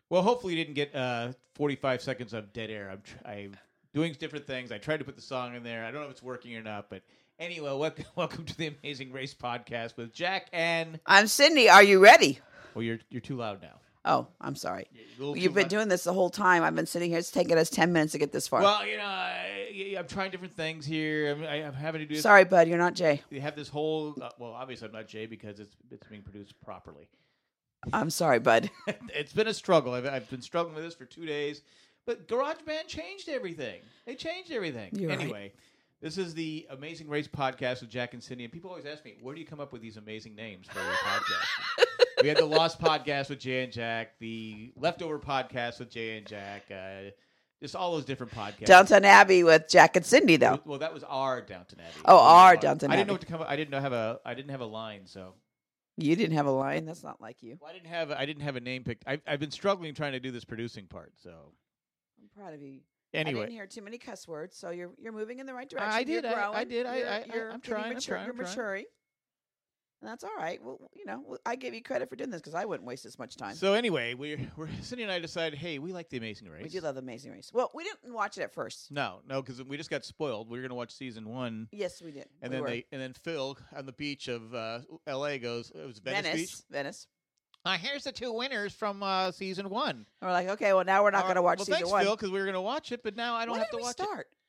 Well, hopefully you didn't get 45 seconds of dead air. I'm doing different things. I tried to put the song in there. I don't know if it's working or not, but anyway, welcome to the Amazing Race podcast with Jack and... I'm Cindy. Are you ready? Well, you're too loud now. Oh, I'm sorry. You're You've been doing this the whole time. I've been sitting here. It's taken us 10 minutes to get this far. Well, I'm trying different things here. I'm having to do this. Sorry, bud. You're not Jay. You have this whole... well, obviously I'm not Jay because it's being produced properly. I'm sorry, bud. It's been a struggle. I've been struggling with this for 2 days. But GarageBand changed everything. They changed everything. You're anyway, right. This is the Amazing Race podcast with Jack and Cindy. And people always ask me, where do you come up with these amazing names for your podcast? We had the Lost podcast with Jay and Jack, the Leftover podcast with Jay and Jack, just all those different podcasts. Downton Abbey with Jack and Cindy, though. Well, that was our Downton Abbey. Oh, our Downton I didn't know Abbey. what to come up. I didn't have a line, so. You didn't have a line. That's not like you. Well, I didn't have a name picked. I've been struggling trying to do this producing part, so. I'm proud of you. Anyway. I didn't hear too many cuss words, so you're moving in the right direction. I did. You're growing. I did. You're I'm trying. You're maturing. And that's all right. Well, I give you credit for doing this because I wouldn't waste as much time. So anyway, we're Cindy and I decided, hey, we like The Amazing Race. We do love The Amazing Race. Well, we didn't watch it at first. No, because we just got spoiled. We were going to watch season 1. Yes, we did. And We then Phil on the beach of L.A. goes, it was Venice Beach. Venice. Here's the 2 winners from season 1. And we're like, okay, well, now we're not going to watch well, season thanks, 1. Phil, because we were going to watch it, but now I don't When have did to we watch start? it.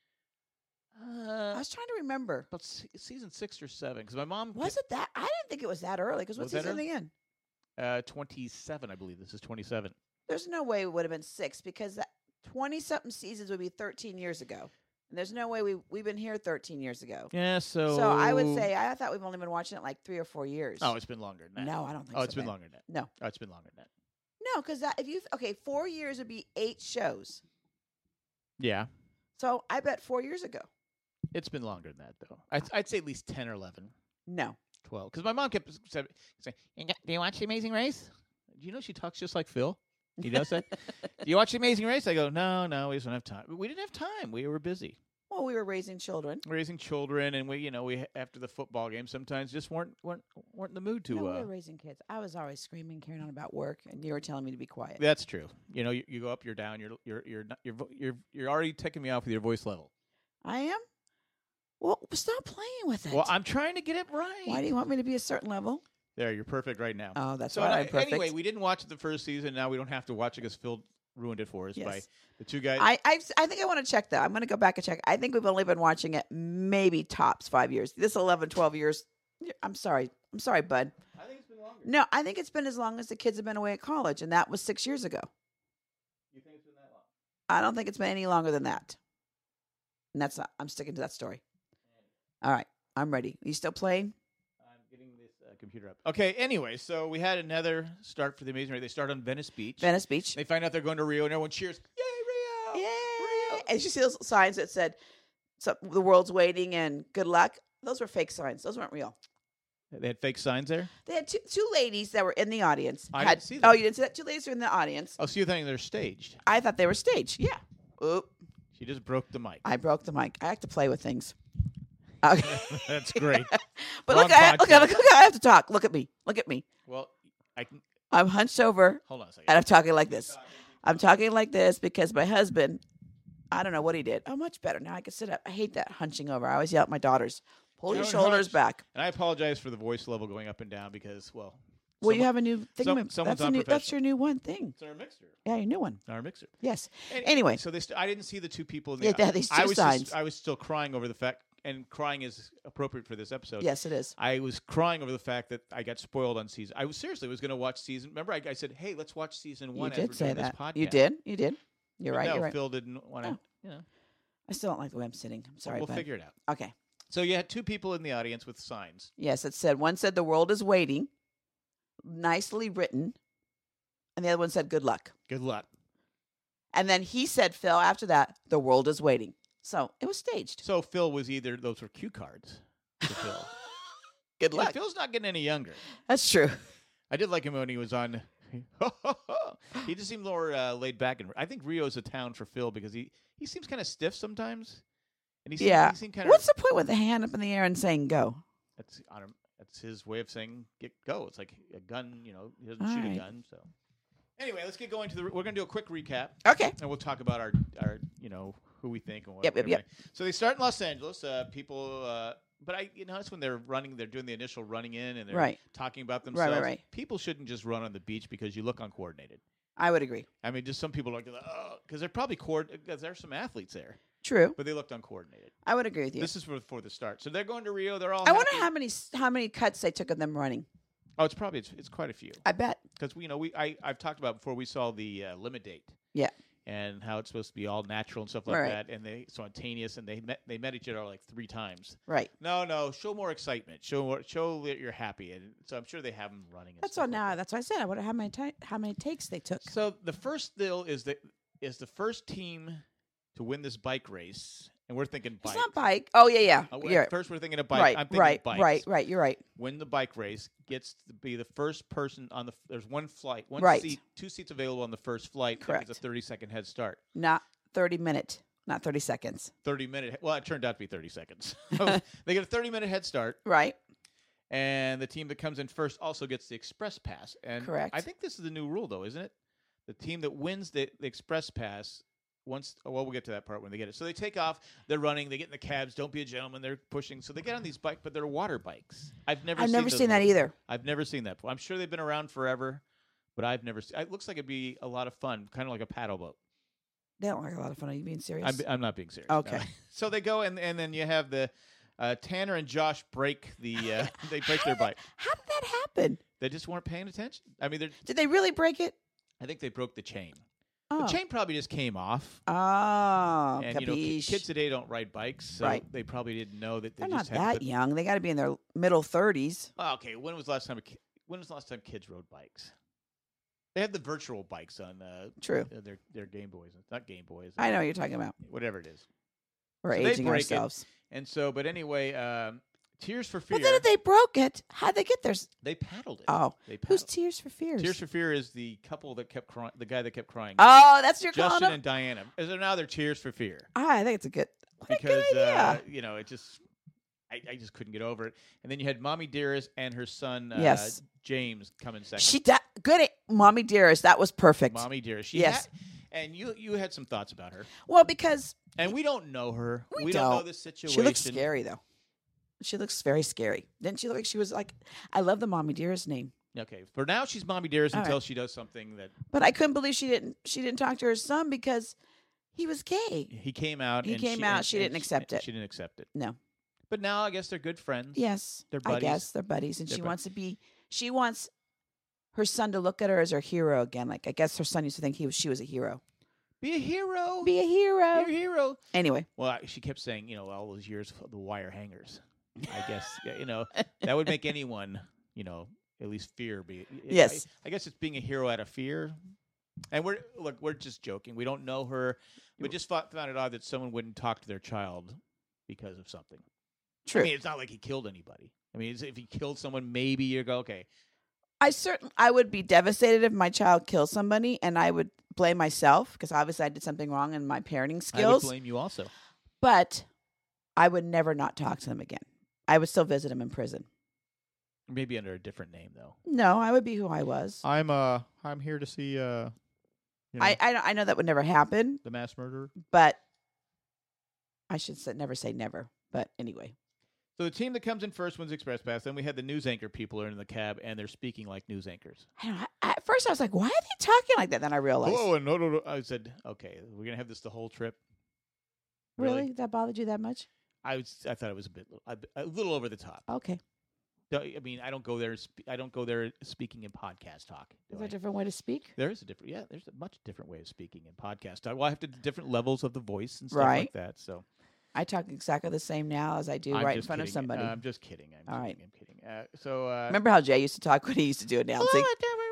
I was trying to remember. About season 6 or 7, because my mom... Was it that? I didn't think it was that early, because what's Was that season in the end? 27, I believe. This is 27. There's no way it would have been 6, because that 20-something seasons would be 13 years ago. And there's no way we've been here 13 years ago. Yeah, so... So I would say, I thought we've only been watching it like 3 or 4 years. Oh, it's been longer than that. No, I don't think so. Oh, it's been Ben. longer than that. No. Oh, it's been longer than that. No, because okay, 4 years would be 8 shows. Yeah. So I bet 4 years ago. It's been longer than that, though. I'd say at least 10 or 11, No. 12. Because my mom kept saying, do you watch The Amazing Race? Do you know she talks just like Phil? He does that. Do you watch The Amazing Race? I go, no, we just don't have time. We didn't have time. We were busy. Well, we were raising children. Raising children, and we after the football game sometimes just weren't in the mood to. No, we were raising kids. I was always screaming, carrying on about work, and you were telling me to be quiet. That's true. You go up, you're down, you're already taking me off with your voice level. I am? Well, stop playing with it. Well, I'm trying to get it right. Why do you want me to be a certain level? There, you're perfect right now. Oh, that's so why I'm perfect. Anyway, we didn't watch the first season. Now we don't have to watch it because Phil ruined it for us by the 2 guys. I think I want to check that. I'm going to go back and check. I think we've only been watching it maybe tops 5 years. This 11, 12 years. I'm sorry, bud. I think it's been longer. No, I think it's been as long as the kids have been away at college, and that was 6 years ago. You think it's been that long? I don't think it's been any longer than that. And that's not. I'm sticking to that story. All right, I'm ready. Are you still playing? I'm getting this computer up. Okay, anyway, so we had another start for the Amazing Race. They start on Venice Beach. Venice Beach. They find out they're going to Rio, and everyone cheers. Yay, Rio! Yay! Rio! And you see those signs that said, "The world's waiting" and "Good luck." Those were fake signs. Those weren't real. They had fake signs there? They had two ladies that were in the audience. I didn't see that. Oh, you didn't see that? 2 ladies were in the audience. Oh, so you're thinking they're staged. I thought they were staged. Yeah. Oop. She just broke the mic. I broke the mic. I like to play with things. Okay. That's great. But Wrong look, podcast. I have to talk. Look at me. Look at me. Well, I can... I'm hunched over, Hold on a second. and I'm talking like this. I'm talking like this because my husband, I don't know what he did. Oh, much better. Now I can sit up. I hate that hunching over. I always yell at my daughters, pull your Don't shoulders hunch. back. And I apologize for the voice level going up and down because, well... Well, you have a new thing. someone's That's unprofessional. your new one thing. It's our mixer. Yeah, your new one. Our mixer. Yes. Anyway. So I didn't see the 2 people in the... Yeah, they had these 2 signs. I was still crying over the fact, and crying is appropriate for this episode. Yes, it is. I was crying over the fact that I got spoiled on season. I was going to watch season. Remember, I said, "Hey, let's watch season 1." You as did we're say doing that. This podcast. You did. You're But right. No, You're right. Phil didn't want to. Oh. You know, I still don't like the way I'm sitting. I'm sorry, we'll bud. figure it out. Okay. So you had 2 people in the audience with signs. Yes, it said one said the world is waiting, nicely written, and the other one said good luck. Good luck. And then he said, Phil, after that, the world is waiting. So it was staged. So Phil was either those were cue cards to Phil. Good Yeah, luck. Phil's not getting any younger. That's true. I did like him when he was on. He just seemed more laid back, and I think Rio's a town for Phil because he seems kind of stiff sometimes. And he seemed kind of. What's the point with the hand up in the air and saying go? That's his way of saying go. It's like a gun. He doesn't All shoot right. a gun. So Anyway, let's get going to we're going to do a quick recap, Okay. and we'll talk about our who we think and what. Yep. So they start in Los Angeles. People, but that's when they're running. They're doing the initial running in, and they're Right. talking about themselves. Right. People shouldn't just run on the beach because you look uncoordinated. I would agree. I mean, just some people are like, oh, because they're probably because there's some athletes there, True. but they looked uncoordinated. I would agree with you. This is before the start, so they're going to Rio. They're all. I wonder happy. how many cuts they took of them running. Oh, it's quite a few. I bet. Because I've talked about before we saw the limit date. Yeah. And how it's supposed to be all natural and stuff like Right. that, and they spontaneous, and they met each other like 3 times. Right. No, show more excitement. Show that you're happy, and so I'm sure they have them running. And That's stuff all. like Now that. that's what I said. I wonder how many takes they took. So the first deal is the first team to win this bike race, and we're thinking bike. It's not bike. Oh yeah. You're right. First, we're thinking of bike. Right. I'm thinking Right. bikes. Right. You're right. Win the bike race, gets to be the first person on the. There's one flight, one Right. seat, 2 seats available on the first flight. Correct. It's a 30-second head start. Not 30-minute. Not 30 seconds. 30-minute. Well, it turned out to be 30 seconds. They get a 30-minute head start, Right. and the team that comes in first also gets the express pass. And Correct. I think this is the new rule, though, isn't it? The team that wins the express pass. We'll get to that part when they get it. So they take off, they're running, they get in the cabs. Don't be a gentleman. They're pushing. So they get on these bikes, but they're water bikes. I've never seen that either. I've never seen that before. I'm sure they've been around forever, but I've never seen. It looks like it'd be a lot of fun, kind of like a paddle boat. They don't like a lot of fun. Are you being serious? I'm not being serious. Okay. No. So they go, and then you have the Tanner and Josh break the they break their bike. How did that happen? They just weren't paying attention. I mean, Did they really break it? I think they broke the chain. Oh. The chain probably just came off. Oh, And capiche. kids today don't ride bikes, so Right. they probably didn't know that They're they not just had that to young. They got to be in their middle 30s. Oh, okay, when was the last time kids rode bikes? They had the virtual bikes on True. their Game Boys, not Game Boys. I know what you're talking about. Whatever it is. We're So they aging break it. ourselves. And so, but anyway, Tears for Fear. But then if they broke it, how'd they get there? They paddled it. Oh, They who's paddled. Tears for Fears? Tears for Fear is the couple that kept crying. The guy that kept crying. Oh, that's your calling Justin them? and Diana. So now they're Tears for Fear I think it's a good, what because a good idea. it just. I just couldn't get over it. And then you had Mommy Dearest and her son Yes. James come in second. She good at Mommy Dearest. That was perfect. Mommy Dearest. Yes. And you had some thoughts about her. Well, because And we don't know her. We don't know don't. the situation. she looks scary, though. She looks very scary. Didn't she look like she was like, I love the Mommy Dearest name. Okay. For now, she's Mommy Dearest All until right. she does something that But I couldn't believe she didn't talk to her son because he was gay. he came out. He and came out, she didn't accept it. She didn't accept it. No. But now I guess they're good friends. Yes. They're I buddies. guess they're buddies. And They're she wants her son to look at her as her hero again. Like, I guess her son used to think she was a hero. Be a hero. Be a hero. Be a hero. Anyway. Well, she kept saying, all those years of the wire hangers. I guess, that would make anyone, at least fear be. Yes. I guess it's being a hero out of fear. And we're just joking. We don't know her. We just found it odd that someone wouldn't talk to their child because of something. True. I mean, it's not like he killed anybody. I mean, if he killed someone, maybe you go, okay. I would be devastated if my child kills somebody, and I would blame myself because obviously I did something wrong in my parenting I would skills. blame you also. But I would never not talk to them again. I would still visit them in prison. Maybe under a different name, though. No, I would be who I was. I'm here to see I know that would never happen, the mass murderer. but I should never say never. But anyway, So the team that comes in first wins Express Pass. Then we had the news anchor people are in the cab, and they're speaking like news anchors. at first I was like, why are they talking like that? Then I realized, Oh, no. I said, okay, we're going to have this the whole trip. really? That bothered you that much? I thought it was a little over the top. Okay. I mean, I don't go there. I don't go there speaking in podcast talk. Is there a different way to speak? There's a much different way of speaking in podcast talk. Well, I have to different levels of the voice and stuff Right. like that. So I talk exactly the same now as I do I'm right in just front of kidding. somebody. I'm just kidding. All right. I'm kidding. So Remember how Jay used to talk when he used to do announcing?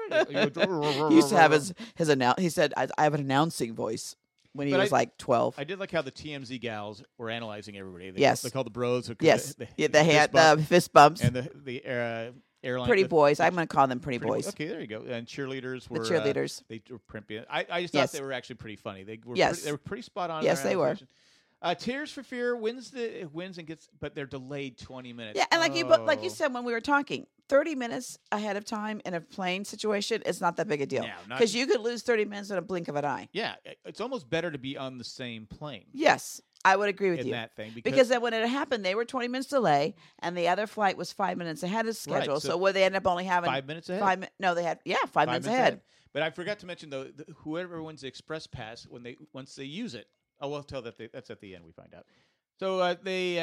he He used to have his He said, "I have an announcing voice." When he But was like 12. I did like how the TMZ gals were analyzing everybody. Yes. They call the bros. Yes. The The fist bumps. and the airline. Pretty the- boys. I'm going to call them pretty boys. Okay, there you go. And cheerleaders The were cheerleaders. they were primpy. I just thought Yes. they were actually pretty funny. They were Yes. they were pretty spot on. in Yes, their they were. analysis. Tears for Fear wins and gets, but they're delayed 20 minutes. Yeah, and like you Oh. said when we were talking, 30 minutes ahead of time in a plane situation is not that big a deal. No, not- Because you could lose 30 minutes in a blink of an eye. Yeah, it's almost better to be on the same plane Yes, I would agree with in you. that thing Because then when it happened, they were 20 minutes delay, and the other flight was 5 minutes ahead of schedule. so So where they ended up only having 5 minutes ahead. No, they had 5 minutes ahead. But I forgot to mention though, whoever wins the express pass once they use it, we'll tell that's at the end. We find out. So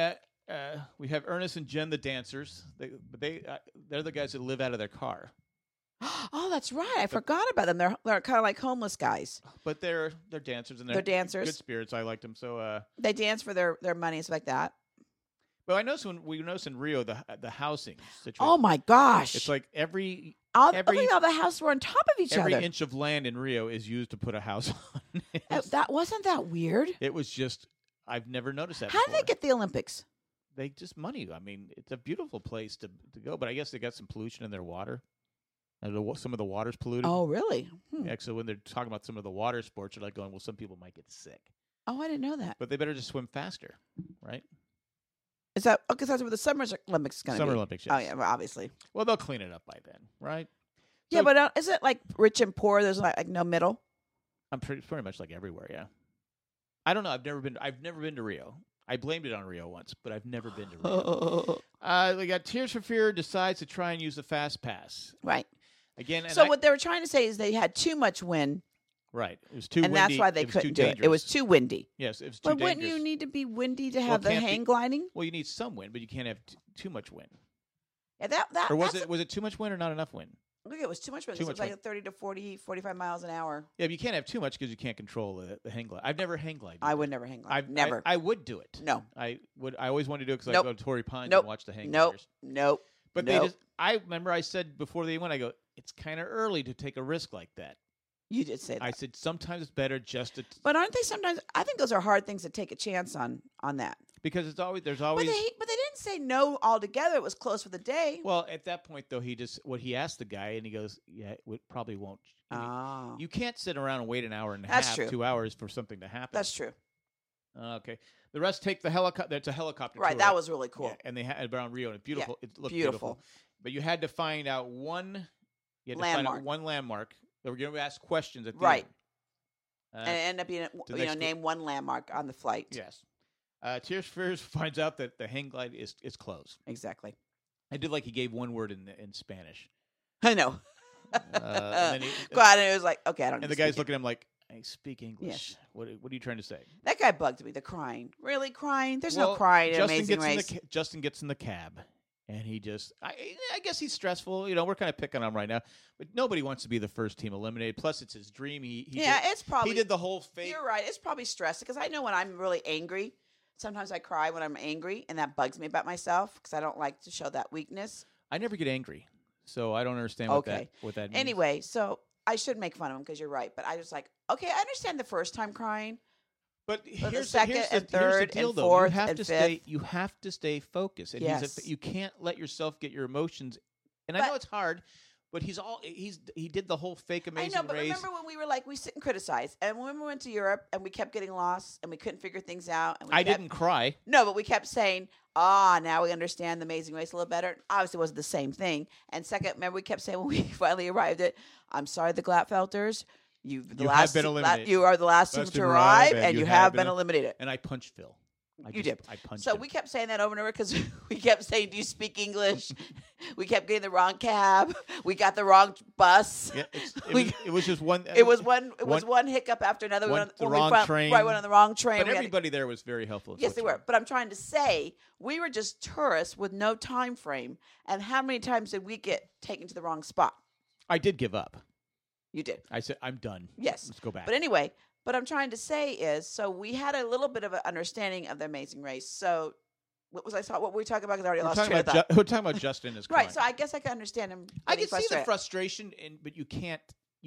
we have Ernest and Jen, the dancers. They're the guys that live out of their car. Oh, that's right. I forgot about them. They're kind of like homeless guys. But they're dancers and They're dancers. good spirits. I liked them. So They dance for their money and stuff like that. but I noticed when we noticed in Rio the housing situation. Oh my gosh! It's like every all the houses were on top of each every other. inch of land in Rio is used to put a house on. That wasn't that weird. It was just I've never noticed that. How did before. they get the Olympics? They just money. I mean, it's a beautiful place to go, but I guess they got some pollution in their water. Some of the water's polluted. Oh, really? Yeah, so when they're talking about some of the water sports, they're like going, well, some people might get sick. Oh, I didn't know that. But they better just swim faster, right? Is that because that's what the Summer Olympics is going to be? Summer Olympics, yes. Oh, yeah, well, obviously. Well, they'll clean it up by then, right? Yeah, but is it like rich and poor? There's like no middle? I'm pretty much like everywhere, yeah. I don't know. I've never been to Rio. I blamed it on Rio once, but I've never been to Rio. We got Tears for Fear decides to try and use the fast pass. Right. Again, so what they were trying to say is they had too much wind. Right. It was too windy. And that's why they couldn't do it. It was too windy. Yes, it was too dangerous. But wouldn't you need to be windy to have the hang gliding? Well, you need some wind, but you can't have too much wind. Yeah, that or was it too much wind or not enough wind? Look, it was too much wind. It was like 30 to 40, 45 miles an hour. Yeah, but you can't have too much because you can't control the hang glide. I've never hang glided. I would never hang glide. Never. I would do it. No. I always wanted to do it because I go to Torrey Pines and watch the hang gliders. Nope. But they just. I remember I said before they went, I go, it's kind of early to take a risk like that. You did say that. I said sometimes it's better just to. But aren't they sometimes? I think those are hard things to take a chance on that. Because there's always. But they didn't say no altogether. It was close for the day. Well, at that point though, he asked the guy, and he goes, "Yeah, it probably won't." You can't sit around and wait an hour and a half, 2 hours for something to happen. That's true. Okay. The rest take the helicopter. It's a helicopter. Right. Tour, that was really cool. Yeah, and they had around Rio, and it's beautiful. Yeah, it looked beautiful. But you had to find out one. You had to find out one landmark. They were going to ask questions at the end. And it ended up being name one landmark on the flight. Yes. Tears for Fears finds out that the hang glide is closed. Exactly. I did like he gave one word in Spanish. I know. And it was like, okay, I don't. And the guy's looking at him like, I speak English. Yes. What are you trying to say? That guy bugged me. The crying, really crying. There's no crying in Amazing Race. Justin gets in the cab, and he just. I guess he's stressful. You know, we're kind of picking on him right now, but nobody wants to be the first team eliminated. Plus, it's his dream. It's probably. He did the whole fake. You're right. It's probably stress because I know when I'm really angry. Sometimes I cry when I'm angry, and that bugs me about myself because I don't like to show that weakness. I never get angry, so I don't understand what that means. Anyway, so I should make fun of him because you're right, but I just like, okay, I understand the first time crying, but here's the second and third deal, and fourth you have and to fifth. You have to stay focused, and you can't let yourself get your emotions. And I know it's hard. But he did the whole fake Amazing Race. I know, but remember when we were like, we sit and criticize. And when we went to Europe and we kept getting lost and we couldn't figure things out. And I didn't cry. No, but we kept saying, now we understand the Amazing Race a little better. Obviously, it wasn't the same thing. And second, remember we kept saying when we finally arrived at, I'm sorry, the Glatfelters. You have been eliminated. You are the last team to arrive, and you have been eliminated. And I punched Phil. You did. I punched him. We kept saying that over and over because we kept saying, do you speak English? We kept getting the wrong cab. We got the wrong bus. Yeah, it was just one. It was one hiccup after another. The wrong train. Right, went on the wrong train. But everybody there was very helpful. Yes, they were. But I'm trying to say, we were just tourists with no time frame. And how many times did we get taken to the wrong spot? I did give up. You did. I said, I'm done. Yes. Let's go back. But anyway, what I'm trying to say is, so we had a little bit of an understanding of the Amazing Race. So what were we talking about? Because I already lost track of thought. We're talking about Justin as right. So I guess I can understand him. I can see the frustration, but you can't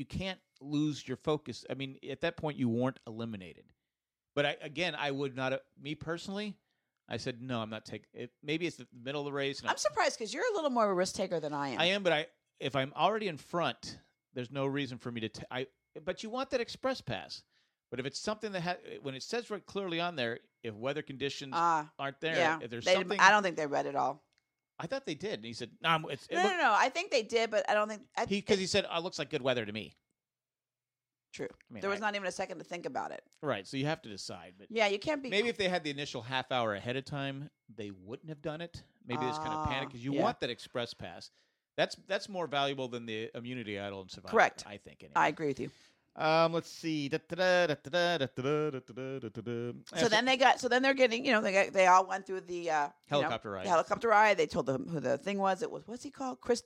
lose your focus. I mean, at that point, you weren't eliminated. But I would not. Me personally, I said no. I'm not taking it. Maybe it's the middle of the race. I'm surprised because you're a little more of a risk taker than I am. I am, but if I'm already in front, there's no reason for me to. But you want that express pass. But if it's something that when it says right clearly on there, if weather conditions aren't there, if there's something, I don't think they read it all. I thought they did. And he said, no. No. I think they did, but I don't think. Because he said, it looks like good weather to me. True. There was not even a second to think about it. Right. So you have to decide. But yeah, you can't be. Maybe if they had the initial half hour ahead of time, they wouldn't have done it. Maybe it's kind of panic because you want that express pass. That's more valuable than the immunity idol and survival. Correct. I think. Anyway. I agree with you. Let's see. So then they're getting, they all went through the helicopter ride. The helicopter ride. They told them who the thing was. It was, what's he called? Christ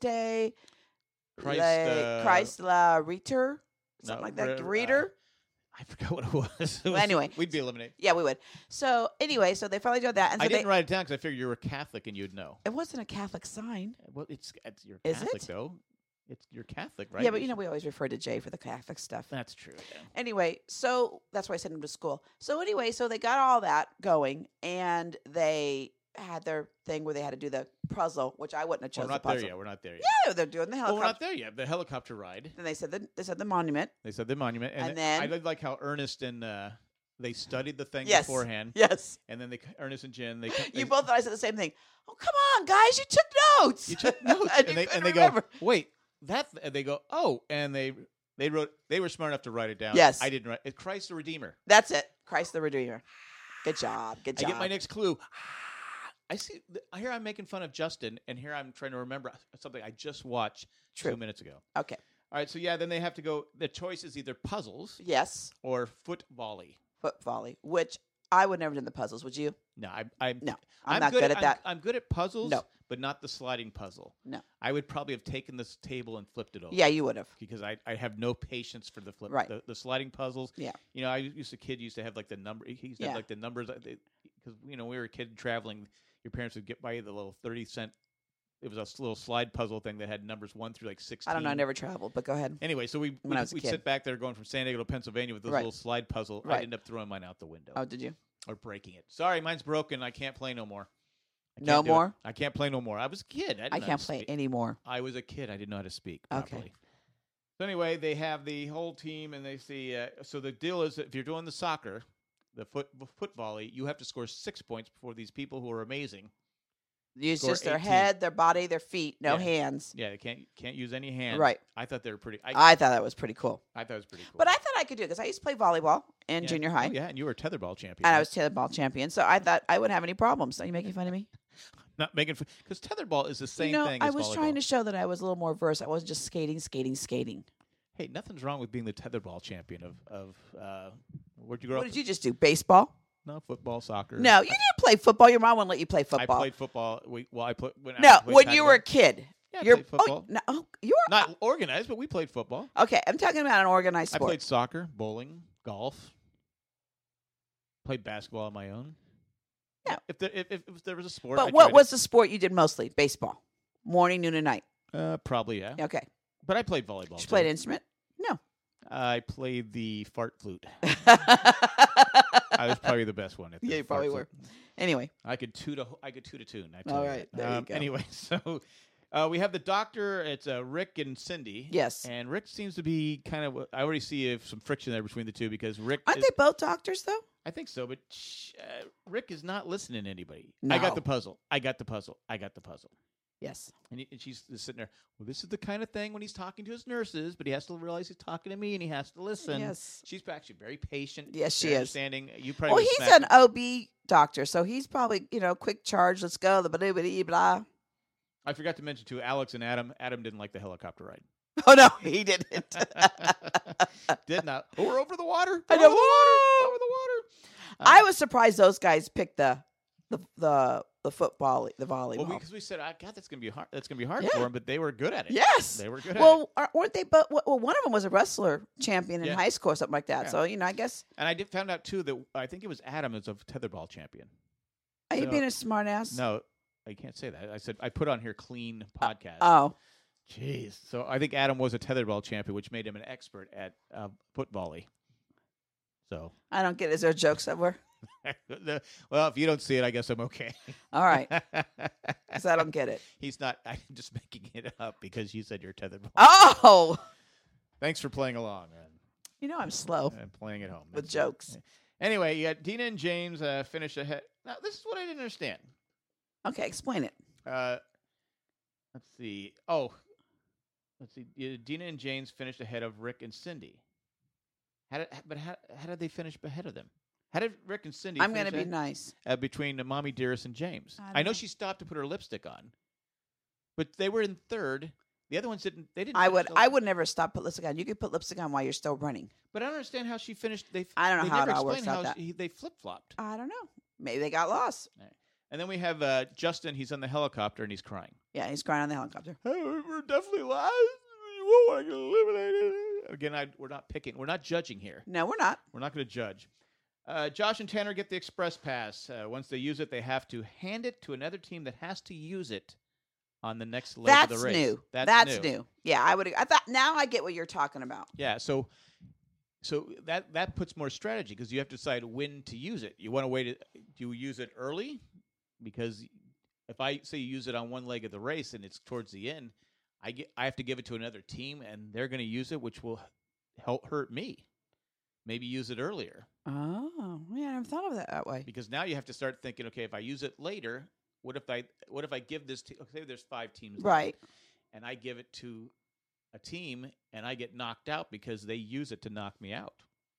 La Reader, something like that. Reader. I forgot what it was. Well, anyway, we'd be eliminated. Yeah, we would. So anyway, so they finally did that. And so I didn't write it down because I figured you were a Catholic and you'd know. It wasn't a Catholic sign. Well, you're Catholic though. You're Catholic, right? Yeah, but we always refer to Jay for the Catholic stuff. That's true. Yeah. Anyway, so that's why I sent him to school. So anyway, so they got all that going, and they had their thing where they had to do the puzzle, which I wouldn't have chosen. We're not there yet. Yeah, they're doing the helicopter. Well, we're not there yet. The helicopter ride. Then they said the monument. And then I did like how Ernest and they studied the thing beforehand. Yes. And then Ernest and Jen, you both thought I said the same thing. Oh, come on, guys, you took notes. and they go, wait. They go, oh, and they were smart enough to write it down. Yes. I didn't write it. Christ the Redeemer. That's it. Christ the Redeemer. Good job. I get my next clue. I see. Here I'm making fun of Justin, and here I'm trying to remember something I just watched 2 minutes ago. Okay. All right, so then they have to go. The choice is either puzzles, yes, or foot volley. Foot volley, which I would never do the puzzles. Would you? No, I'm not good at that. I'm good at puzzles. No. But not the sliding puzzle. No. I would probably have taken this table and flipped it over. Yeah, you would have. Because I have no patience for the flip. Right. The sliding puzzles. Yeah. I used to have like the number. He used to have like the numbers. Because, we were a kid traveling, your parents would get by the little 30-cent. It was a little slide puzzle thing that had numbers 1 through like 16. I don't know. I never traveled, but go ahead. Anyway, so we'd sit back there going from San Diego to Pennsylvania with this little slide puzzle. I'd end up throwing mine out the window. Oh, did you? Or breaking it. Sorry, mine's broken. I can't play no more. No more? I can't play no more. I was a kid. I can't play anymore. I was a kid. I didn't know how to speak properly. Okay. So anyway, they have the whole team, and they see. So the deal is that if you're doing the soccer, the foot volley, you have to score 6 points before these people who are amazing. Use just their head, their body, their feet, no hands. Yeah, they can't use any hands. Right. I thought they were pretty. I thought that was pretty cool. I thought it was pretty cool. But I thought I could do it because I used to play volleyball in junior high. Oh, yeah, and you were a tetherball champion. And I was tetherball champion, so I thought I wouldn't have any problems. Are you making fun of me? Not making fun, because tetherball is the same thing I as was volleyball. trying to show that I was a little more versed. I wasn't just skating. Hey, nothing's wrong with being the tetherball champion of where'd you grow up? What did you just do? Baseball? No, football, soccer. No, you didn't play football. Your mom wouldn't let you play football. I played football. I played when you were a kid. Yeah, I played football. You were not organized, but we played football. Okay, I'm talking about an organized sport. I played soccer, bowling, golf. Played basketball on my own. Yeah. If there was a sport. But what was the sport you did mostly? Baseball. Morning, noon, and night. Probably, yeah. Okay. But I played volleyball. Did you play an instrument? No. I played the fart flute. I was probably the best one. Yeah, you probably were. Anyway, I could toot a tune. All right, there you go. Anyway, so we have the doctor. It's Rick and Cindy. Yes, and Rick seems to be kind of. I already see some friction there between the two because Rick. Aren't they both doctors though? I think so, but Rick is not listening to anybody. No. I got the puzzle. Yes. And she's sitting there, well, this is the kind of thing when he's talking to his nurses, but he has to realize he's talking to me and he has to listen. Yes. She's actually very patient. Yes, she is. Understanding. You probably he's an OB doctor, so he's probably, quick charge, let's go, the blah. I forgot to mention, too, Alex and Adam. Adam didn't like the helicopter ride. Oh, no, he didn't. Did not. Oh, we're over the water. I know. Over the water. I was surprised those guys picked the football, the volleyball. Well, because we said, God, that's gonna be hard. That's gonna be hard for them, but they were good at it. Yes, they were good. Well, weren't they? But one of them was a wrestler champion in high school or something like that. Yeah. So I guess. And I found out too that I think it was Adam is a tetherball champion. Are you being a smart ass? No, I can't say that. I said I put on here clean podcast. Oh, jeez. So I think Adam was a tetherball champion, which made him an expert at foot volley. So I don't get. Is there a joke somewhere? Well, if you don't see it, I guess I'm okay. All right. Because I don't get it. He's not. I'm just making it up because you said you're tetherball. Oh. Thanks for playing along. I'm slow. And playing at home. With jokes. Anyway, you got Dina and James finish ahead. Now, this is what I didn't understand. Okay, explain it. Let's see. Dina and James finished ahead of Rick and Cindy. How did they finish ahead of them? How did Rick and Cindy? I'm going to be nice. Between Mommy Dearest and James. I know she stopped to put her lipstick on, but they were in third. The other ones didn't. They didn't. I would never stop put lipstick on. You could put lipstick on while you're still running. But I don't understand how she finished. I don't know how it all works out. They flip flopped. I don't know. Maybe they got lost. Right. And then we have Justin. He's on the helicopter and he's crying. Yeah, he's crying on the helicopter. Hey, we're definitely lost. You won't want to get eliminated. Again, we're not picking. We're not judging here. No, we're not. We're not going to judge. Josh and Tanner get the express pass. Once they use it, they have to hand it to another team that has to use it on the next leg of the race. New. That's new. Yeah, I thought now I get what you're talking about. Yeah, so that puts more strategy because you have to decide when to use it. You want to wait. Do you use it early? Because if I say you use it on one leg of the race and it's towards the end, I have to give it to another team and they're going to use it, which will hurt me. Maybe use it earlier. Oh, yeah, I never thought of that way. Because now you have to start thinking, okay, if I use it later, what if I give this to, say there's 5 teams right left, and I give it to a team and I get knocked out because they use it to knock me out.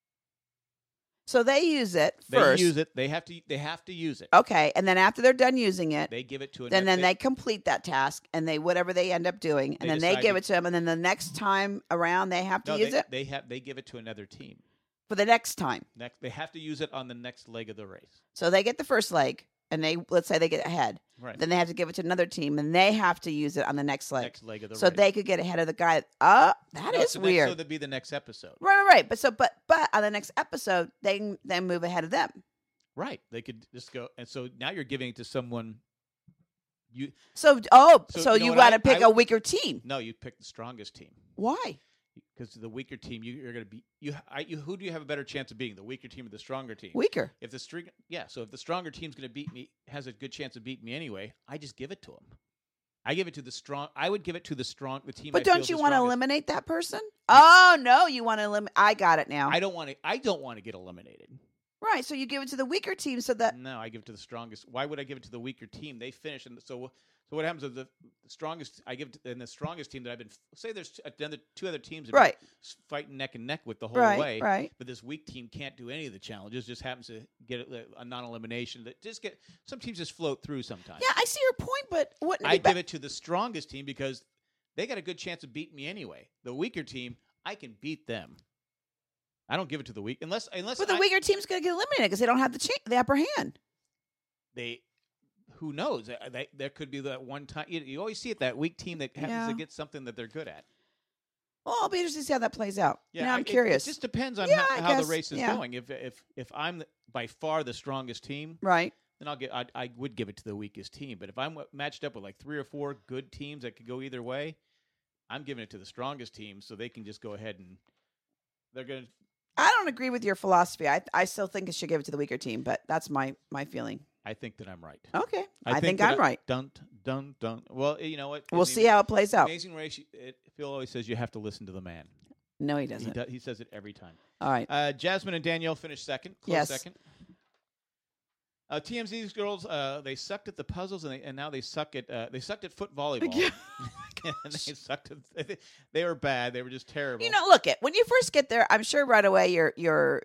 So they use it first. They use it. They have to use it. Okay, and then after they're done using it, they give it to another. Then they complete that task, and whatever they end up doing, and then they give it to them, and then the next time around they have to use it. They give it to another team for the next time. They have to use it on the next leg of the race. So they get the first leg, and let's say they get ahead. Right. Then they have to give it to another team, and they have to use it on the next leg. Next leg of the race. So they could get ahead of the guy. That is weird. So that'd be the next episode. Right. But on the next episode, they then move ahead of them. Right. They could just go, and so now you're giving it to someone. So you got to pick a weaker team. No, you pick the strongest team. Why? Because the weaker team, you're going to be who do you have a better chance of beating, the weaker team or the stronger team? Weaker. So if the stronger team's going to beat me, has a good chance of beating me anyway, I just give it to them. I give it to the strong. I would give it to the team. But don't you want to eliminate that person? Oh no, you want to eliminate. I got it now. I don't want to get eliminated. Right. So you give it to the weaker team, so that no, I give it to the strongest. Why would I give it to the weaker team? They finish, and so what happens is the strongest I give and the strongest team that I've been say there's two other teams that right fighting neck and neck with the whole way, right. But this weak team can't do any of the challenges. Just happens to get a non-elimination. That just get some teams just float through sometimes. Yeah, I see your point, but wouldn't I give it to the strongest team because they got a good chance of beating me anyway. The weaker team, I can beat them. I don't give it to the weak unless. But the weaker team's going to get eliminated because they don't have the upper hand. Who knows? There could be that one time. You always see it, that weak team that happens to get something that they're good at. Well, I'll be interested to see how that plays out. Yeah, I'm curious. It just depends on how the race is going. If I'm by far the strongest team, right, then I would give it to the weakest team. But if I'm matched up with like 3 or 4 good teams that could go either way, I'm giving it to the strongest team so they can just go ahead and they're going to. I don't agree with your philosophy. I still think it should give it to the weaker team, but that's my feeling. I think that I'm right. Okay. I think I'm right. Don't. Well, you know what? We'll see how it plays out. Amazing Race, Phil always says you have to listen to the man. No, he doesn't. He says it every time. All right. Jasmine and Danielle finished second. Second. TMZ's girls, they sucked at the puzzles, and now they suck at foot volleyball. They sucked at. They were bad. They were just terrible. Look when you first get there, I'm sure right away your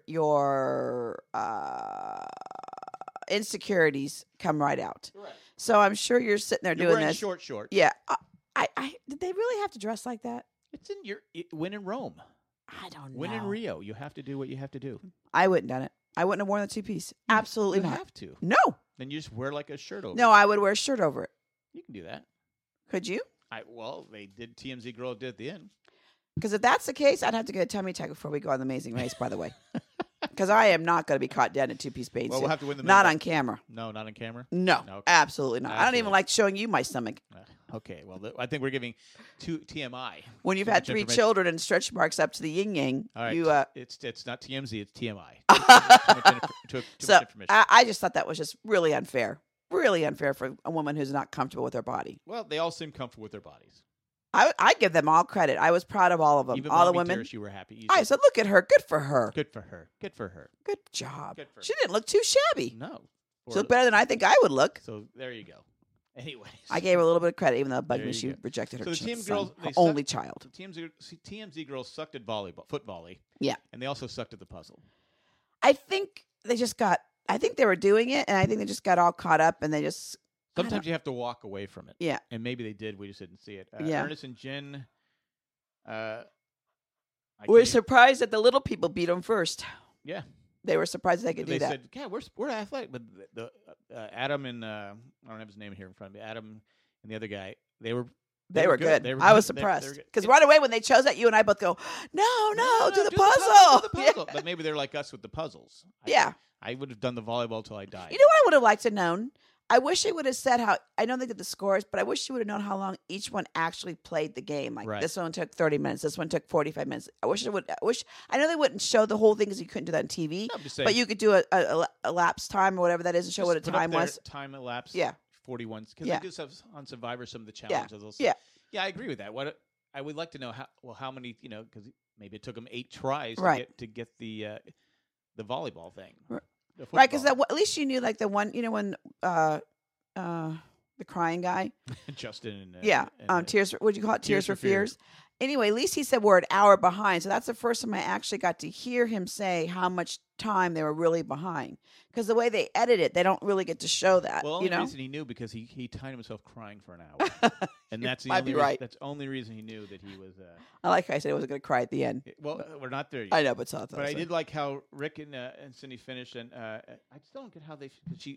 insecurities come right out. Right. So I'm sure you're sitting there doing this. Short. Yeah. I did they really have to dress like that? It's in win in Rome. I don't know. Win in Rio. You have to do what you have to do. I wouldn't have done it. I wouldn't have worn the 2-piece. Absolutely not. You have to. No. Then you just wear like a shirt over. No, I would wear a shirt over it. You can do that. Could you? They did. TMZ girl did at the end. Because if that's the case, I'd have to get a tummy tuck before we go on the Amazing Race. By the way. Because I am not going to be caught dead in a 2-piece bathing suit. We'll have to win the not on camera. No, not on camera? No, okay. Absolutely not. I don't even like showing you my stomach. Okay, well, I think we're giving TMI. When you've had 3 children and stretch marks up to the yin-yang, all right. you... It's not TMZ, it's TMI. Too much information. I just thought that was just really unfair. Really unfair for a woman who's not comfortable with her body. Well, they all seem comfortable with their bodies. I give them all credit. I was proud of all of them. Even all the women. Dearest, you were happy. I said, look at her. Good for her. Good for her. Good for her. Good job. Good for her. She didn't look too shabby. No. She looked better than I think I would look. So there you go. Anyways, I gave her a little bit of credit, even though it bugged me. She rejected her, her only child. TMZ girls sucked at foot volley. Yeah. And they also sucked at the puzzle. I think they were doing it, and I think they just got all caught up, and they just... Sometimes you have to walk away from it. Yeah. And maybe they did. We just didn't see it. Ernest and Jen... we're surprised that the little people beat them first. Yeah. They were surprised they could do that. They said, yeah, we're athletic. But the Adam and... I don't have his name here in front of me. Adam and the other guy, they were good. I was surprised. Because right away when they chose that, you and I both go, no, do the puzzle. Do the puzzle. Yeah. But maybe they're like us with the puzzles. I would have done the volleyball till I died. You know what I would have liked to known? I wish they would have said how, I don't think that the scores, but I wish you would have known how long each one actually played the game. Like this one took 30 minutes, this one took 45 minutes. I know they wouldn't show the whole thing because you couldn't do that on TV, but you could do a lapse time or whatever that is and show what a time was. Time elapsed. Yeah. 41. Because they do stuff on Survivor, some of the challenges. Yeah. I agree with that. What I would like to know how many, because maybe it took them 8 tries to get the volleyball thing. Right, because at least you knew like the one, when the crying guy, Justin. Tears. What do you call it? Tears for Fears. Anyway, at least he said we're an hour behind. So that's the first time I actually got to hear him say how much time they were really behind. Because the way they edit it, they don't really get to show that. Well, the only reason he knew because he timed himself crying for an hour, and that's the only reason, that's the only reason he knew that he was. I like how I said he wasn't going to cry at the end. Well, we're not there yet. I know, but I did like how Rick and Cindy finished, and I still don't get how they.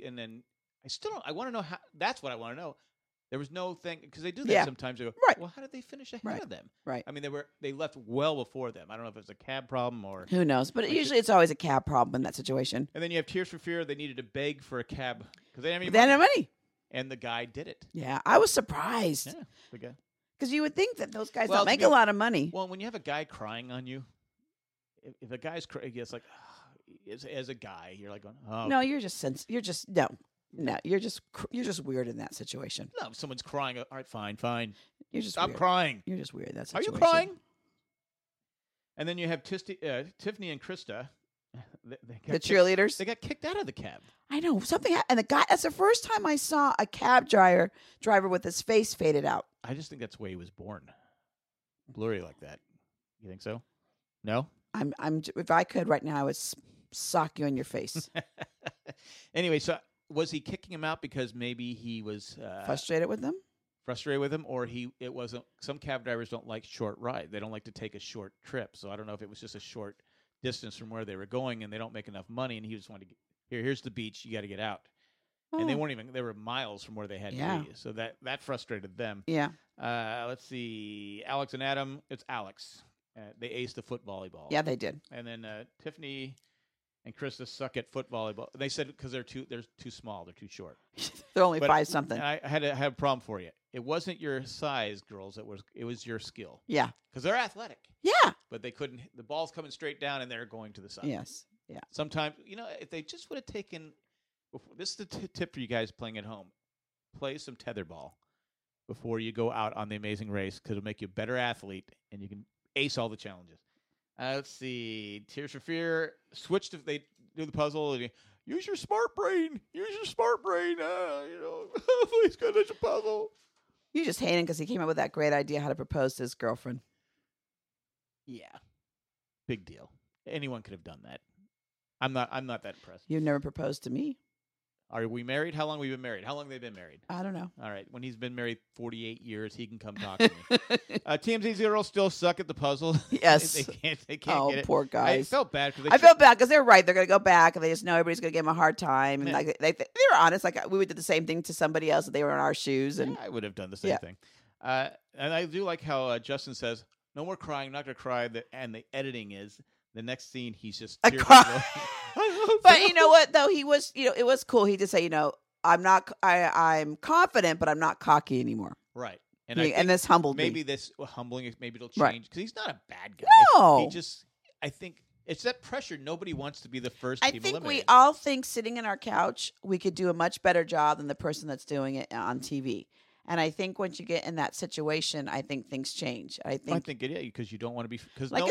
I want to know how. That's what I want to know. There was no thing because they do that sometimes. They go, well, how did they finish ahead of them? Right. I mean, they left well before them. I don't know if it was a cab problem or who knows, but usually it's always a cab problem in that situation. And then you have Tears for Fear. They needed to beg for a cab because they didn't have money. And the guy did it. Yeah, I was surprised. Yeah, the guy. Because you would think that those guys don't make a lot of money. Well, when you have a guy crying on you, if a guy's crying, it's like as a guy, you're like, oh no, you're just No, you're just weird in that situation. No, if someone's crying. All right, fine. You're just stop crying. You're just weird in that situation. Are you crying? And then you have Tiffany and Krista. The cheerleaders. They got kicked out of the cab. I know something happened. And the guy. That's the first time I saw a cab driver with his face faded out. I just think that's the way he was born, blurry like that. You think so? No. I'm. If I could right now, I would sock you in your face. Anyway, so. Was he kicking him out because maybe he was frustrated with them? Or it wasn't. Some cab drivers don't like short ride. They don't like to take a short trip. So I don't know if it was just a short distance from where they were going, and they don't make enough money, and he just wanted to here's the beach. You got to get out. Oh. And they weren't even. They were miles from where they had to be. So that frustrated them. Yeah. Let's see. Alex and Adam. It's Alex. They aced the foot volleyball. Yeah, they did. And then Tiffany and Krista suck at foot volleyball. They said because they're too small, they're too short. They're only 5 something. I had a problem for you. It wasn't your size, girls. It was your skill. Yeah, because they're athletic. Yeah, but they couldn't. The ball's coming straight down, and they're going to the side. Yes. Yeah. Sometimes if they just would have taken. This is the tip for you guys playing at home: play some tetherball before you go out on the Amazing Race because it'll make you a better athlete, and you can ace all the challenges. Let's see. Tears for Fear. Switched if they do the puzzle. Use your smart brain. Please go to the puzzle. You just hate him because he came up with that great idea how to propose to his girlfriend. Yeah. Big deal. Anyone could have done that. I'm not that impressed. You've never proposed to me. Are we married? How long have we been married? How long have they been married? I don't know. All right. When he's been married 48 years, he can come talk to me. TMZ girls still suck at the puzzle. Yes. They can't get it. Oh, poor guys. I felt bad. I felt bad because they're right. They're going to go back, and they just know everybody's going to give them a hard time. And like they were honest. Like we would do the same thing to somebody else if they were in our shoes. And I would have done the same thing. And I do like how Justin says, no more crying, not going to cry. And the editing is the next scene, he's just But you know what, though? He was, it was cool. He just say, I'm confident, but I'm not cocky anymore. Right. And this humbled me. Maybe it'll change because he's not a bad guy. No. I think it's that pressure. Nobody wants to be the first team eliminated. I think we all think sitting in our couch, we could do a much better job than the person that's doing it on TV. And I think once you get in that situation, I think things change. I think it is because you don't want to be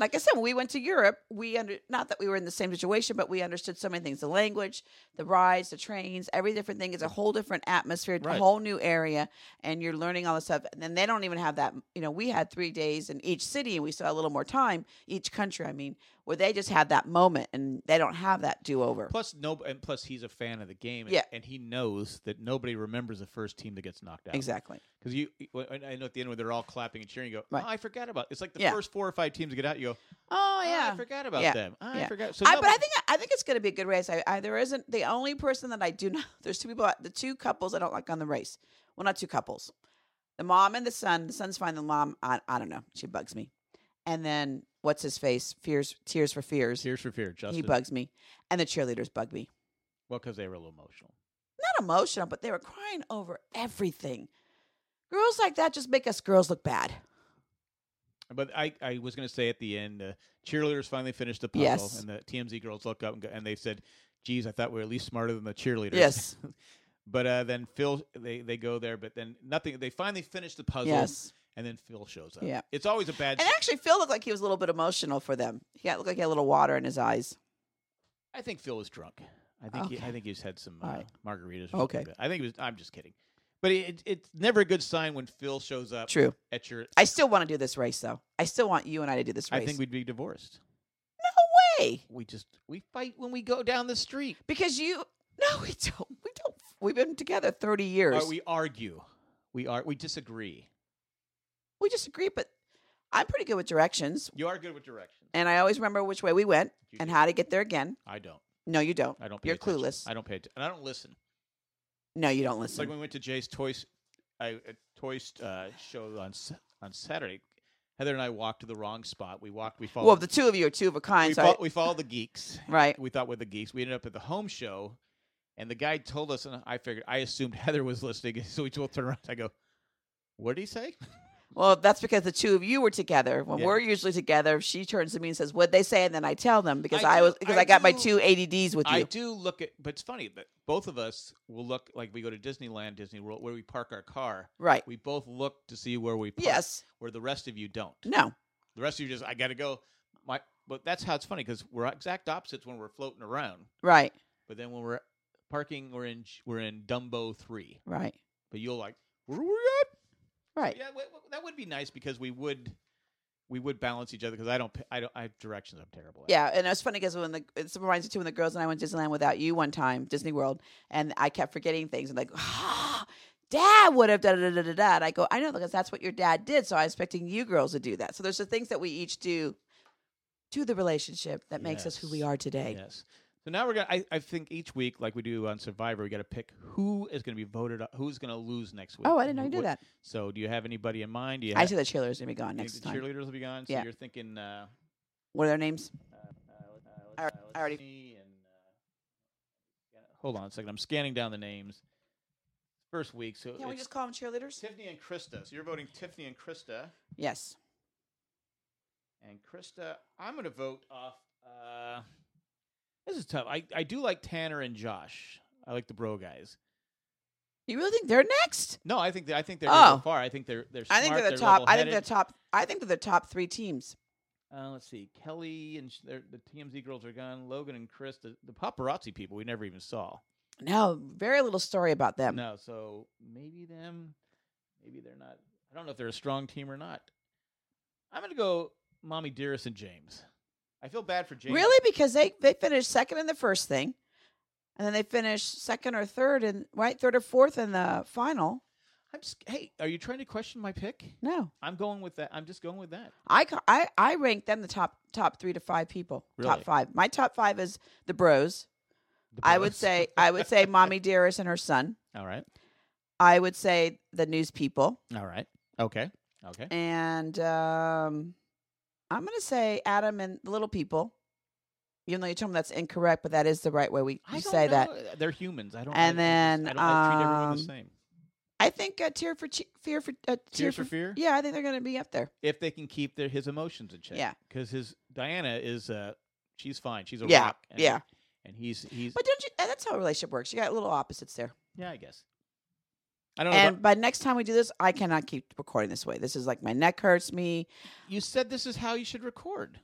like I said, when we went to Europe, not that we were in the same situation, but we understood so many things: the language, the rides, the trains, every different thing is a whole different atmosphere, a whole new area, and you're learning all this stuff. And then they don't even have that. We had 3 days in each city, and we still had a little more time, each country. I mean, where they just had that moment, and they don't have that do-over. Plus, he's a fan of the game, and he knows that nobody remembers the first team that gets knocked out. Exactly. Because I know at the end when they're all clapping and cheering, you go, right. "Oh, I forgot about." It's like the first 4 or 5 teams to get out. You go, "Oh yeah, I forgot about them. I forgot." So but I think it's going to be a good race. There isn't the only person that I do not. There's 2 people, the 2 couples I don't like on the race. Well, not 2 couples. The mom and the son. The son's fine. The mom, I don't know. She bugs me. And then what's his face? Tears for Fears. Tears for Fear. Justin. He bugs me. And the cheerleaders bug me. Well, because they were a little emotional. Not emotional, but they were crying over everything. Girls like that just make us girls look bad. But I was going to say at the end, cheerleaders finally finished the puzzle, yes. and the TMZ girls look up and they said, "Geez, I thought we were at least smarter than the cheerleaders." Yes. But then Phil, they go there, but then nothing. They finally finish the puzzle. Yes. And then Phil shows up. Yeah. It's always a bad... And actually, Phil looked like he was a little bit emotional for them. He looked like he had a little water in his eyes. I think Phil is drunk. I think he's had some margaritas. Okay. I think he was... I'm just kidding. But it's never a good sign when Phil shows up. True. At your... I still want to do this race, though. I still want you and I to do this race. I think we'd be divorced. No way. We fight when we go down the street. Because you... No, we don't. We don't. We've been together 30 years. We argue. We disagree. We disagree, but I'm pretty good with directions. You are good with directions. And I always remember which way we went and how to get there again. I don't. No, you don't. I don't pay You're attention. clueless. I don't pay attention. And I don't listen. No, you don't listen. It's like when we went to Jay's toy show on Saturday. Heather and I walked to the wrong spot. We followed. Well, the 2 of you are 2 of a kind. We followed the geeks. Right. We thought we're the geeks. We ended up at the home show, and the guy told us, and I assumed Heather was listening, so we both turned around. I go, "What did he say?" Well, that's because the 2 of you were together. When we're usually together, she turns to me and says, "What'd they say?" And then I tell them because I got my 2 ADDs with you. I do look at, but it's funny that both of us will look like we go to Disneyland, Disney World, where we park our car. Right. We both look to see where we park. Yes. Where the rest of you don't. No. The rest of you just, I got to go. But that's how it's funny because we're exact opposites when we're floating around. Right. But then when we're parking, we're in Dumbo 3. Right. But you'll like, where are we at? Right. So yeah, that would be nice because we would balance each other because I have directions I'm terrible at. Yeah, and it's funny because it reminds me too when the girls and I went to Disneyland without you one time, Disney World, and I kept forgetting things and like, Dad would have da-da-da-da-da. And I go, I know, because that's what your dad did, so I was expecting you girls to do that. So there's the things that we each do to the relationship that makes us who we are today. Yes. So now we're going to, I think each week, like we do on Survivor, we got to pick who is going to be voted, who's going to lose next week. Oh, I didn't know you did that. So do you have anybody in mind? I see the cheerleaders going to be gone next time. The cheerleaders will be gone? So you're thinking... what are their names? I already... Hold on a second. I'm scanning down the names. First week. So Can't we just call them cheerleaders? Tiffany and Krista. So you're voting Tiffany and Krista. Yes. And Krista, I'm going to vote off... this is tough. I do like Tanner and Josh. I like the bro guys. You really think they're next? No, I think they're going far. I think they're smart. I think they're the top. I think they're the top 3 teams. Let's see. Kelly and the TMZ girls are gone. Logan and Chris, the paparazzi people we never even saw. No, very little story about them. No, so maybe them. Maybe they're not. I don't know if they're a strong team or not. I'm going to go Mommy Dearest and James. I feel bad for James. Really? Because they finished second in the first thing, and then they finished second or third third or fourth in the final. Hey, are you trying to question my pick? No. I'm going with that. I'm just going with that. I rank them the top 3 to 5 people. Really? Top 5. My top 5 is the Bros. I would say Mommy Dearest and her son. All right. I would say the News People. All right. Okay. And I'm going to say Adam and the Little People. Even though you told me that's incorrect, but that is the right way we say that. They're humans. I treat everyone the same. I think Tears for Fear. Yeah, I think they're going to be up there if they can keep his emotions in check. Yeah, because Diana is she's fine. She's a rock. And he's. But don't you? That's how a relationship works. You got little opposites there. Yeah, I guess. I don't know. And by next time we do this, I cannot keep recording this way. This is like my neck hurts me. You said this is how you should record.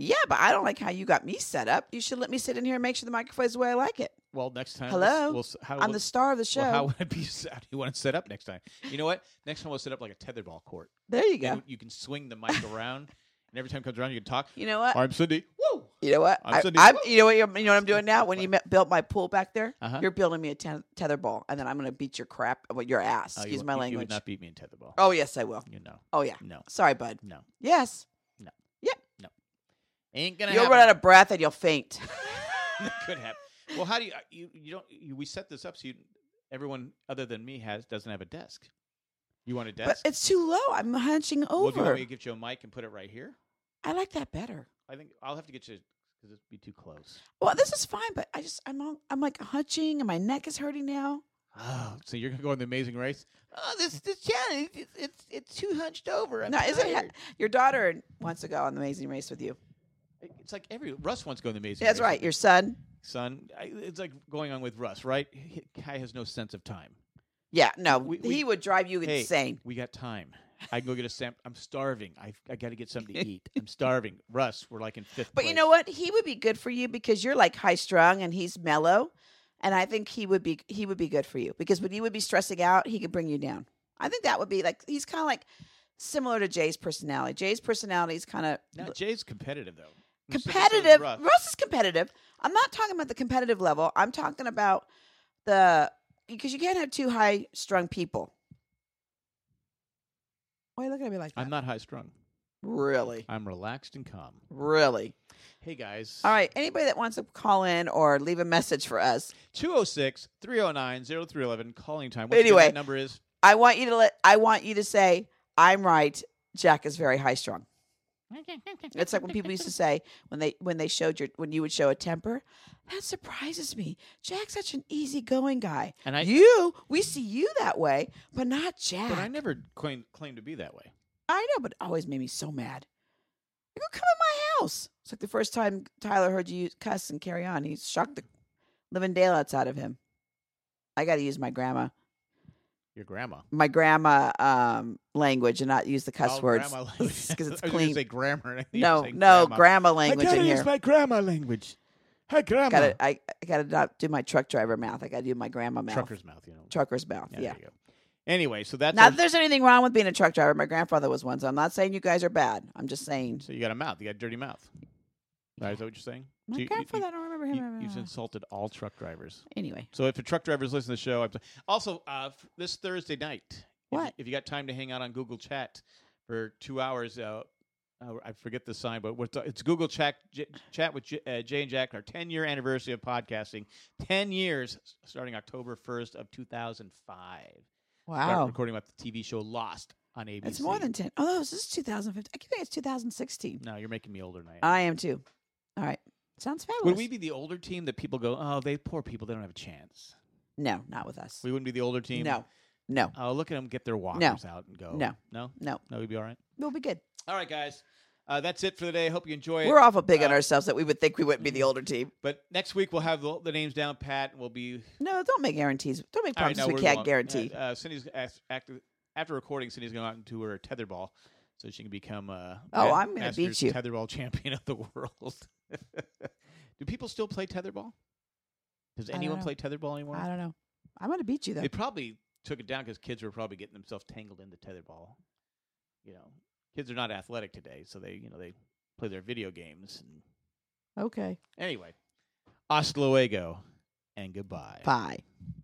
Yeah, but I don't like how you got me set up. You should let me sit in here and make sure the microphone is the way I like it. Well, next time. Hello? I'm the star of the show. Well, how would it be? How do you want to set up next time? You know what? Next time we'll set up like a tetherball court. There you go. And you can swing the mic around, and every time it comes around, you can talk. You know what? I'm Cindy. Woo! You know what? Cindy. You know what I'm doing now? When you built my pool back there, you're building me a tetherball, and then I'm going to beat your your ass. Excuse my language. You would not beat me in tetherball. Oh, yes, I will. You know. Oh, yeah. No. Sorry, bud. No. Yes. No. Yep. No. Ain't gonna. You'll run out of breath and you'll faint. That could happen. Well, how do we set this up so everyone other than me doesn't have a desk? You want a desk? But it's too low. I'm hunching over. Well, do you want me to get you a mic and put it right here? I like that better. I think I'll have to get you because it'd be too close. Well, this is fine, but I'm like hunching and my neck is hurting now. Oh, so you're gonna go on The Amazing Race? Oh, this channel, it's too hunched over. No, isn't it? Your daughter wants to go on The Amazing Race with you. It's like Russ wants to go on The Amazing Race. That's right. Your son. It's like going on with Russ, right? Kai has no sense of time. Yeah, no, he would drive you insane. We got time. I can go get a stamp. I'm starving. I got to get something to eat. I'm starving. Russ, we're like in fifth place. But you know what? He would be good for you because you're like high strung and he's mellow, and I think he would be good for you because when you would be stressing out, he could bring you down. I think that would be like he's kind of like similar to Jay's personality. Jay's personality is kind of Jay's competitive though. Competitive. Russ is competitive. I'm not talking about the competitive level. I'm talking about because you can't have two high strung people. Why are you looking at me like that? I'm not high strung. Really? I'm relaxed and calm. Really? Hey, guys. All right. Anybody that wants to call in or leave a message for us. 206-309-0311. Calling time. Anyway, that number is? I want you to say, I'm right. Jack is very high strung. It's like when people used to say when you would show a temper, that surprises me. Jack's such an easygoing guy. And we see you that way, but not Jack. But I never claimed to be that way. I know, but it always made me so mad. I go, come in my house. It's like the first time Tyler heard you cuss and carry on. He shocked the living daylights out of him. I got to use my grandma. Your grandma. My grandma language and not use the cuss words because it's clean. You say grammar. No, grandma language in here. I gotta use my grandma language. Hi, grandma. I gotta not do my truck driver mouth. I gotta do my grandma mouth. Trucker's mouth, Trucker's mouth. Yeah. There you go. Anyway, so that's not that there's anything wrong with being a truck driver. My grandfather was one, so I'm not saying you guys are bad. I'm just saying. So you got a mouth. You got a dirty mouth. Is that what you're saying? My grandfather, I don't remember him. You've insulted all truck drivers. Anyway. So if a truck drivers listen to the show, also this Thursday night, what? If you got time to hang out on Google Chat for 2 hours, I forget the sign, but it's Google Chat with Jay and Jack, our 10-year anniversary of podcasting. 10 years, starting October 1st of 2005. Wow. Start recording about the TV show Lost on ABC. It's more than 10. Oh, this is 2015. I think it's 2016. No, you're making me older than I am. I am too. All right. Sounds fabulous. Would we be the older team that people go, oh, they poor people, they don't have a chance? No, not with us. We wouldn't be the older team? No. Oh, look at them get their walkers out and go. No, we'd be all right? We'll be good. All right, guys. That's it for the day. I hope you enjoy it. We're awful big on ourselves that we would think we wouldn't be the older team. But next week we'll have the names down pat, and we'll be... No, don't make guarantees. Don't make promises we can't guarantee. Cindy's after recording, Cindy's going out into her tetherball so she can become I'm going to beat you. Tetherball champion of the world. Do people still play tetherball? Does anyone play tetherball anymore? I don't know. I'm going to beat you, though. They probably took it down because kids were probably getting themselves tangled into tetherball. Kids are not athletic today, so they play their video games. Okay. Anyway, hasta luego and goodbye. Bye.